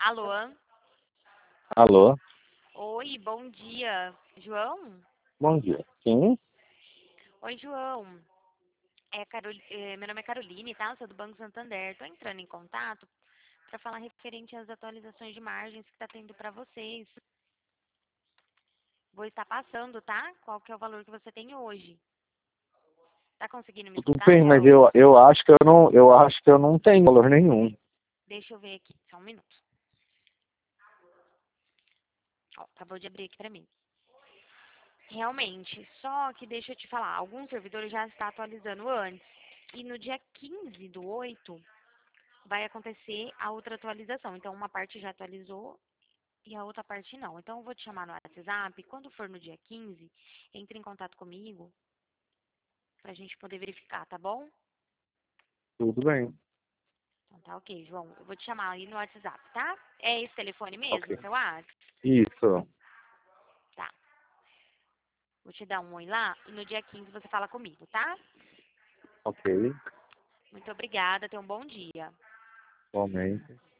Alô? Alô, Oi, bom dia. João? bom dia. Sim, Oi, João. Meu nome é Caroline, tá? Eu sou do Banco Santander. Tô entrando em contato para falar referente às atualizações de margens que tá tendo para vocês. Vou estar passando, tá? Qual que é o valor que você tem hoje? Tá conseguindo me tudo escutar, bem, mas João? eu acho que eu não tenho valor nenhum. Deixa eu ver aqui, só um minuto. Ó, acabou de abrir aqui para mim. Realmente, só que deixa eu te falar, alguns servidores já estão atualizando antes. E no dia 15 do 8 vai acontecer a outra atualização. Então, uma parte já atualizou e a outra parte não. Então, eu vou te chamar no WhatsApp. Quando for no dia 15, entre em contato comigo pra gente poder verificar, tá bom? Tudo bem. Então, tá ok, João. Eu vou te chamar aí no WhatsApp, tá? É esse telefone Ok. mesmo, seu WhatsApp? Isso. Tá. Vou te dar um oi lá e no dia 15 você fala comigo, tá? Ok. Muito obrigada. Tenha um bom dia. Igualmente.